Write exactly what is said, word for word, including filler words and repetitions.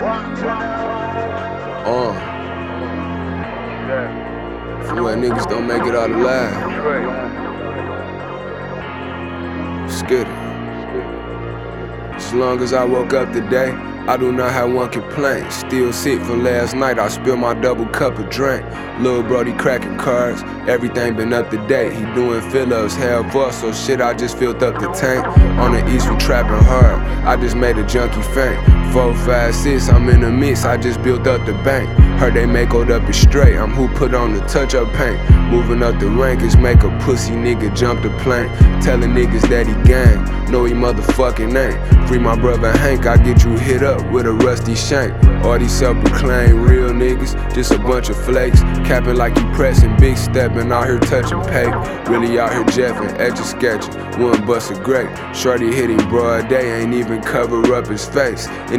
Uh, for when niggas don't make it out alive. Skitty. As long as I woke up today, I do not have one complaint. Still sick from last night, I spilled my double cup of drink. Lil' brody cracking cards, everything been up to date. He doing fill-ups, half up, so shit I just filled up the tank. On the east we trapping hard, I just made a junkie faint. Four, five, six, I'm in the mix, I just built up the bank. Heard they make old up it straight, I'm who put on the touch-up paint. Moving up the rank is make a pussy nigga jump the plank. Telling niggas that he gang, no he motherfucking ain't. Free my brother Hank, I get you hit up with a rusty shank. All these self-proclaimed real niggas, just a bunch of flakes. Capping like you pressing, big stepping, out here touching pay. Really out here jeffing, edging sketching, one bust a grape. Shorty hitting broad day, ain't even cover up his face.